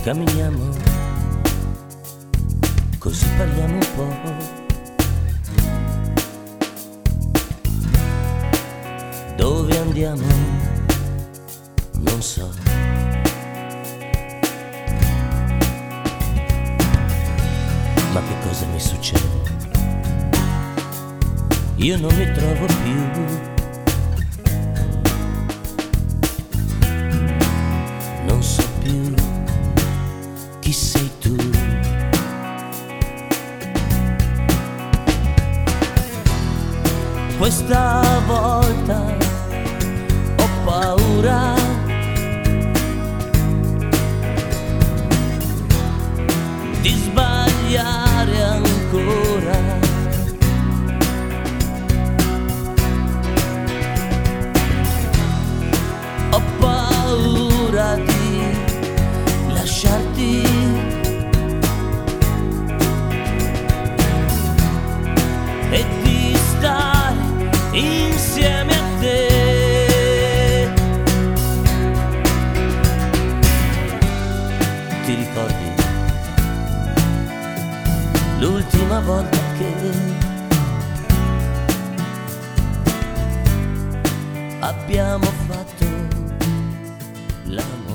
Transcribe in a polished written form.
camminiamo, così parliamo un po'. Dove andiamo? Non so. Ma che cosa mi succede? Io non mi trovo più. Non so più chi sei tu. Questa volta ho paura di sbagliare ancora. Ho paura di lasciarti e di stare insieme a te. Ti ricordi l'ultima volta che abbiamo fatto l'amore?